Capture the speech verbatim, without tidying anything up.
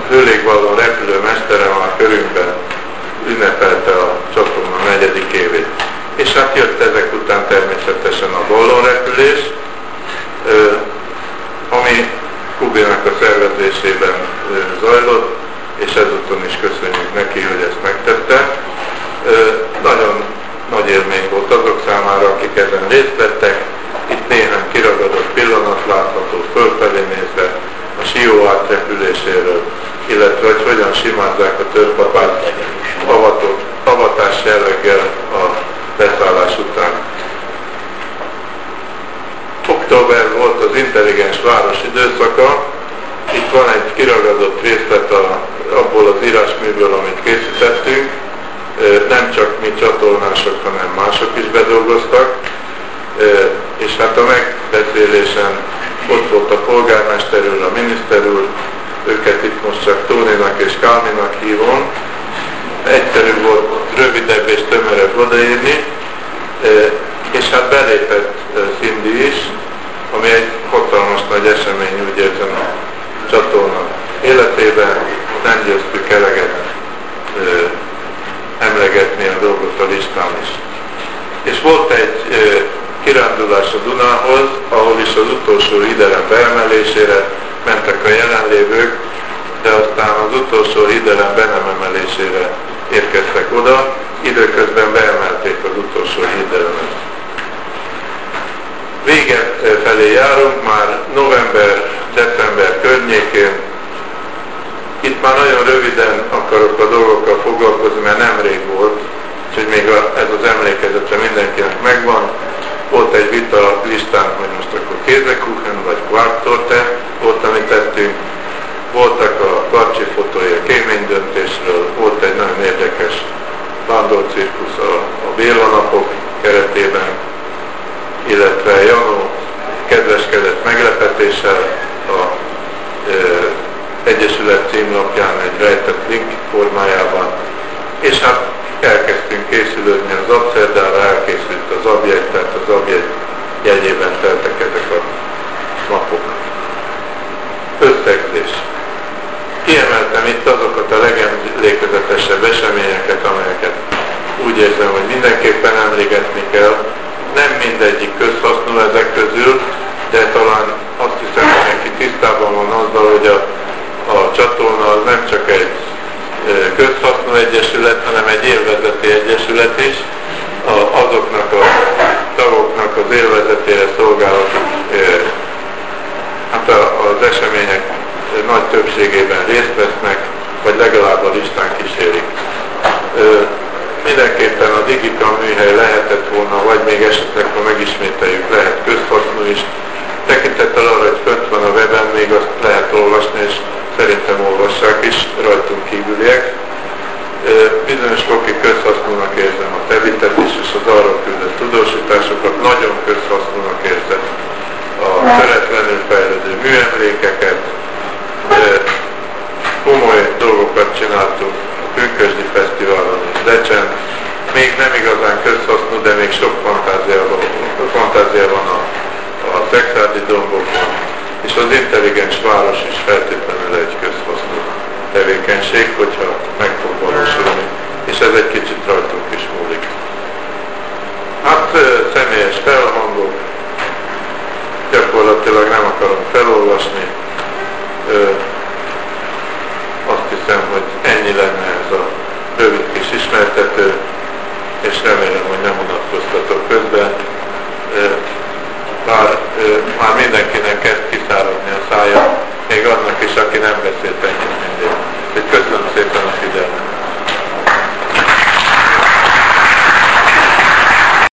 hőlégballon repülőmestere már körünkben ünnepelte a csatorna negyedik évét. És hát jött ezek után természetesen a ballonrepülés, ami Kubinak a szervezésében zajlott, és ezúton is köszönjük neki, hogy ezt megtette. Nagyon nagy élmény volt azok számára, akik ezen részt vettek. Itt néhány kiragadott pillanat látható fölfelé nézve a Sió átrepüléséről, illetve hogy hogyan simázzák a törpapát avatott, avatás jelleggel a beszállás után. Október volt az intelligens város időszaka. Itt van egy kiragadott részlet a, abból az írásműből, amit készítettünk. Nem csak mi csatornások, hanem mások is bedolgoztak. És hát a megbeszélésen ott volt a polgármester úr, a miniszter úr, őket itt most csak Tóninak és Kálminak hívom. Egyszerű volt rövidebb és tömörebb odaírni, és hát belépett Cindy is, ami egy hatalmas nagy esemény, úgy érzem, a csatorna életében. Nem győztük eleget emlegetni a dolgot a listán is. És volt egy kirándulás a Dunához, ahol is az utolsó hídelem beemelésére mentek a jelenlévők, de aztán az utolsó hídelem be nem emelésére érkeztek oda, időközben beemelték az utolsó hídelemet. Vége felé járunk, már november-december környékén. Itt már nagyon röviden akarok a dolgokkal foglalkozni, mert nem rég volt, úgyhogy még a, ez az emlékezete mindenkinek megvan. Volt egy vita listán, hogy most akkor kézekuchen vagy quarktorte volt, amit tettünk. Voltak a Karcsi fotói a kéménydöntésről, volt egy nagyon érdekes vándorcirkusz a, a Béla napok keretében, illetve Janó kedveskedett meglepetéssel a e, Egyesület címlapján egy rejtett link formájában, és hát elkezdtünk készülődni az abszerdára, elkészült az abjegy, tehát az abjegy jegyében teltek ezek a napok. Összegzés. Kiemeltem itt azokat a legemlékezetesebb eseményeket, amelyeket úgy érzem, hogy mindenképpen emlékezni kell. Nem mindegyik közhasznú ezek közül, de talán azt hiszem, hogy neki tisztában van azzal, hogy a, a csatorna az nem csak egy közhasznú egyesület, hanem egy élvezeti egyesület is. A, azoknak a tagoknak az élvezetére szolgáló hát az események nagy többségében részt vesznek, vagy legalább a listán kísérik. Mindenképpen a Digicam műhely lehetett volna, vagy még esetleg, ha megismételjük, lehet közhasznú is. Tekintettel arra, hogy fönt van a weben, még azt lehet olvasni, és szerintem olvassák is, rajtunk kívüliek. Bizonyos fokig közhasznúnak érzem a tevitet is, és az arról küldött tudósításokat. Nagyon közhasznúnak érzem a töretlenül fejlődő műemlékeket. Komoly dolgokat csináltunk a Pünkösdi Fesztiválon és Decsen. Még nem igazán közhasznú, de még sok fantázia van, fantázia van a, a Szexárdi dombokon, és az intelligens város is feltétlenül egy közhasznú tevékenység, hogyha meg fog valósulni, és ez egy kicsit rajtunk is múlik. Hát személyes felhangok, gyakorlatilag nem akarom felolvasni. Azt hiszem, hogy ennyi lenne ez a rövid kis ismertető, és remélem, hogy nem unatkoztat